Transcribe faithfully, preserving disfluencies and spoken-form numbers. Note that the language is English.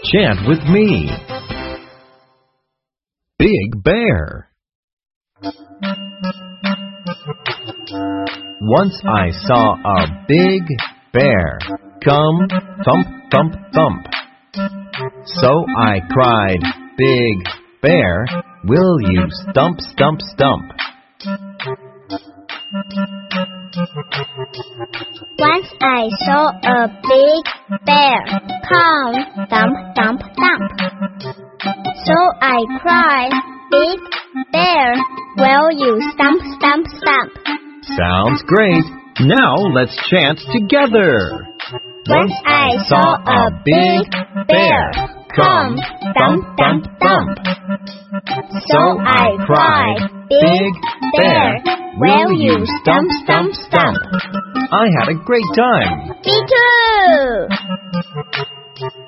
Chant with me. Big Bear. Once I saw a big bear come thump, thump, thump. So I cried, Big Bear, will you stump, stump, stump? Once I saw a big bear come thump, thump, thump. So I cried, Big Bear, will you stump, stump, stump? Sounds great. Now let's chant together. Once I saw a big bear come thump, thump, thump. So I cried, Big Bear, will you stump, stump, stump? I had a great time. Me too!